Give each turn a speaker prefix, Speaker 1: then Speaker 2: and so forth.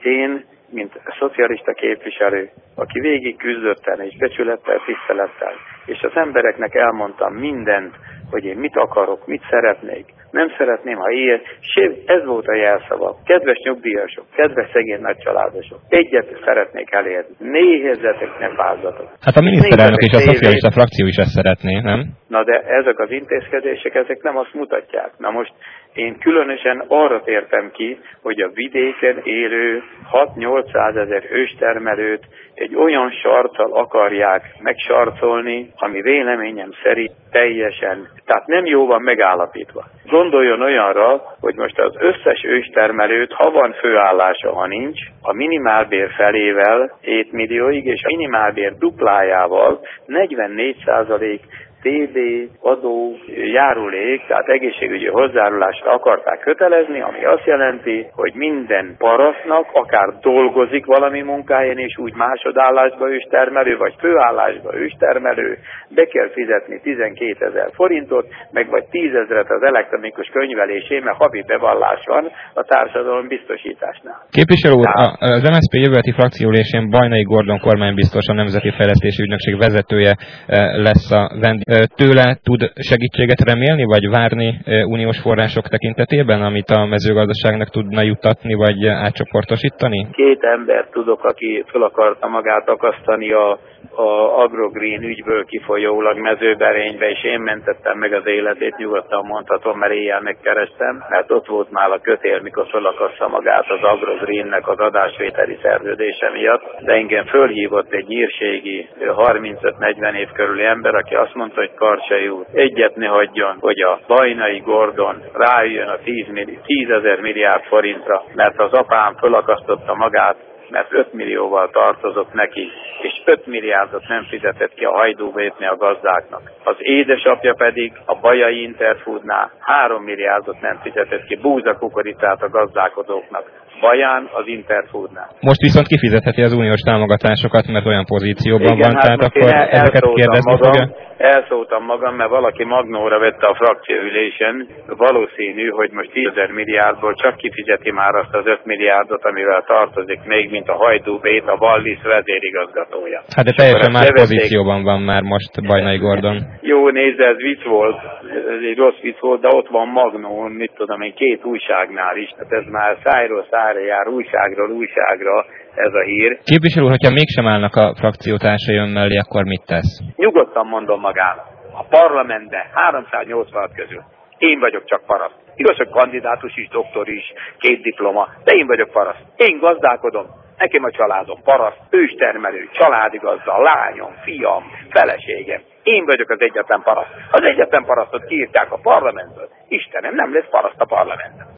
Speaker 1: én, mint szocialista képviselő, aki végig küzdöttem és becsülettel, tisztelettel, és az embereknek elmondtam mindent, hogy én mit akarok, mit szeretnék. Nem szeretném, ha ilyen, ez volt a jelszava. Kedves nyugdíjasok, kedves szegény nagycsaládosok, egyet szeretnék elérni. Néhezzetek, ne fázzatok.
Speaker 2: Hát a miniszterelnök és a szocialista frakció is ezt szeretné, nem?
Speaker 1: Na de ezek az intézkedések, ezek nem azt mutatják. Na most én különösen arra tértem ki, hogy a vidéken élő 6-800 ezer őstermelőt egy olyan sarccal akarják megsarcolni, ami véleményem szerint teljesen, tehát nem jó van megállapítva. Gondoljon olyanra, hogy most az összes őstermelőt, ha van főállása, ha nincs, a minimálbér felével 7 millióig, és a minimálbér duplájával 44% TB, adó, járulék, tehát egészségügyi hozzárulásra akarták kötelezni, ami azt jelenti, hogy minden parasztnak, akár dolgozik valami munkáján, és úgy másodállásba őstermelő, vagy főállásba őstermelő, be kell fizetni 12 000 forintot, meg vagy 10 000-et az elektronikus könyvelésé, mert havi bevallás van a társadalombiztosításnál.
Speaker 2: Képviselő úr, az MSZP jövőleti frakcióülésén Bajnai Gordon kormánybiztos, a Nemzeti Fejlesztési Ügynökség vezetője lesz a vendég. Tőle tud segítséget remélni, vagy várni uniós források tekintetében, amit a mezőgazdaságnak tudna juttatni, vagy átcsoportosítani? 2
Speaker 1: embert tudok, aki fel akarta magát akasztani a Agrogreen ügyből kifolyólag mezőberénybe, és én mentettem meg az életét, nyugodtan mondhatom, mert éjjel megkerestem, mert ott volt már a kötél, mikor felakassza magát az Agrogreennek az adásvételi szerződése miatt, de engem fölhívott egy nyírségi 35-40 év körüli ember, aki azt mondta, hogy Karcsay úr, egyet ne hagyjon, hogy a Bajnai Gordon rájön a 10 000 milliárd forintra, mert az apám felakasztotta magát, mert 5 millióval tartozott neki, és 5 milliárdot nem fizetett ki a Hajdúbétnél a gazdáknak. Az édesapja pedig a Bajai Interfoodnál 3 milliárdot nem fizetett ki búzakukoricát a gazdálkodóknak. Baján az Interfoodnál. Most viszont kifizetheti az uniós támogatásokat, mert olyan pozícióban van, hát tehát akkor ezeket kérdezni fogja? Elszóltam magam, mert valaki magnóra vette a frakcióülésen. Valószínű, hogy most 10 000 milliárdból csak kifizeti már azt az 5 milliárdot, amivel tartozik még, mint a Hajdúbét, a Wallis vezérigazgatója. Hát de teljesen más pozícióban van már most Bajnai Gordon. Jó, nézd, ez vicc volt, ez egy rossz vicc volt, de ott van magnó, mit tudom én, 2 újságnál is. Tehát ez már szájról szájra jár, újságról újságra ez a hír. Képviselő úr, hogyha mégsem állnak a frakciótársai ön mellé, akkor mit tesz? Nyugodtan mondom magának. A parlamentben 386 közül én vagyok csak paraszt. Igaz, hogy kandidátus is, doktor is, 2 diploma, de én vagyok paraszt. Én gazdálkodom, nekem a családom paraszt, őstermelő, családigazda, lányom, fiam, feleségem. Én vagyok az egyetlen paraszt. Az egyetlen parasztot kiírták a parlamentből. Istenem, nem lesz paraszt a parlamentben.